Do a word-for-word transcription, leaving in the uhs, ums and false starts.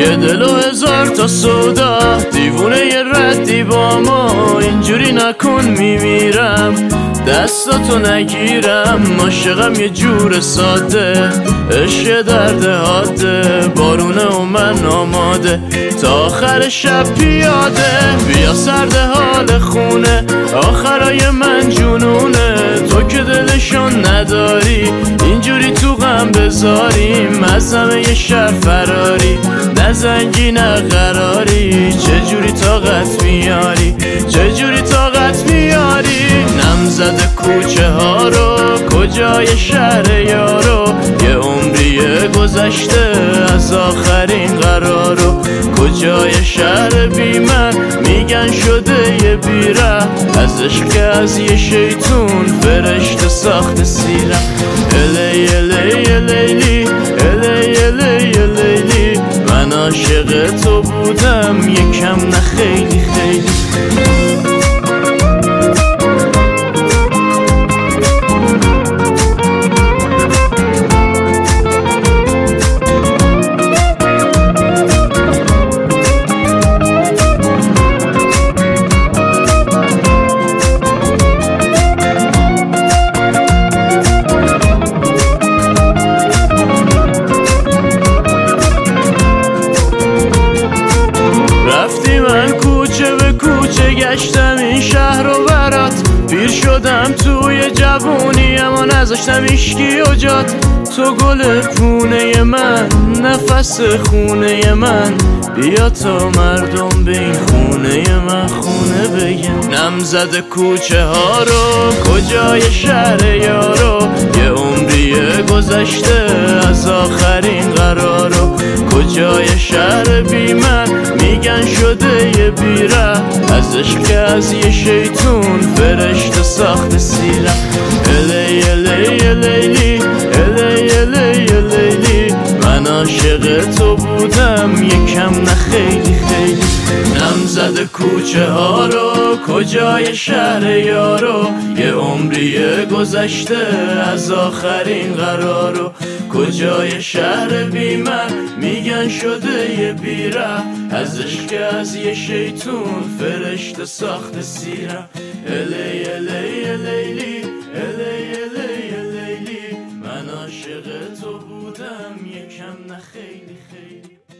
یه دل و هزار تا سودا، دیوونه یه ردی با ما، اینجوری نکن میمیرم دستاتو نگیرم. عاشقم یه جور ساده، عشق درد حاده، بارونه و من آماده تا آخر شب پیاده. بیا سرد حال خونه، آخرای من جنونه، تو که دلشون نداری اینجوری تو غم بذاریم. از همه یه شهر فراری، نه زنگی نه قراری، چجوری طاقت میاری، چجوری طاقت میاری. نم زده کوچه ها رو، کجای شهر یارو، یه عمریه گذشته از آخرین قرارو. کجای شهر بی من، میگن شده یه بیره، از عشق از یه شیطون فرشته ساخت سیره. الی الی لیلی، الی الی لیلی، من عاشق تو بودم یکم نه خیلی خیلی. رفتی من کوچه به کوچه گشتم این شهر و برات، پیر شدم توی جوونی اما نذاشتم ایشکی و جات. تو گل پونه من، نفس خونه من، بیا تا مردم به این خونه من خونه بگن. نم زده کوچه ها رو، کجای شهر یارو، یه عمریه گذشته از آخرین قرارو. کجای شهر بی من، میگن شده یه بیره، از عشق از یه شیطون فرشته ساخت سیره. الی الی لیلی، الی الی لیلی، من عاشق تو بودم یکم نه خیلی خیلی. نم زده کوچه ها رو، کجای شهر یارو، یه عمریه گذشته از آخرین قرارو. کجای شهر بی من، میگن شده یه بیره، از عشق از یه شیطون فرشته ساخت سیره. الی الی لیلی، الی الی لیلی، من عاشق تو بودم یکم نه خیلی خیلی.